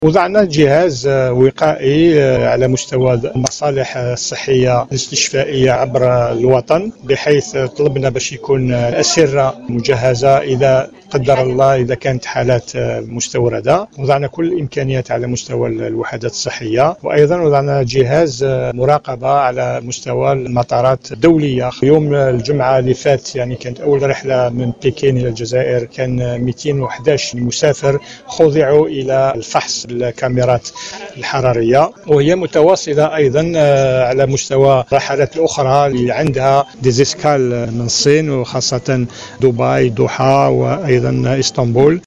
وضعنا جهاز وقائي على مستوى المصالح الصحية الاستشفائية عبر الوطن، بحيث طلبنا باش يكون الأسرة مجهزة إذا قدر الله إذا كانت حالات مستوردة. وضعنا كل الإمكانيات على مستوى الوحدات الصحية، وأيضا وضعنا جهاز مراقبة على مستوى المطارات الدولية. يوم الجمعة اللي فات يعني كانت أول رحلة من بكين إلى الجزائر، كان 211 مسافر خضعوا إلى الفحص بالكاميرات الحرارية، وهي متواصلة أيضا على مستوى الرحلات الأخرى اللي عندها ديزيسكال من الصين، وخاصة دبي، دوحة، وأيضا إسطنبول.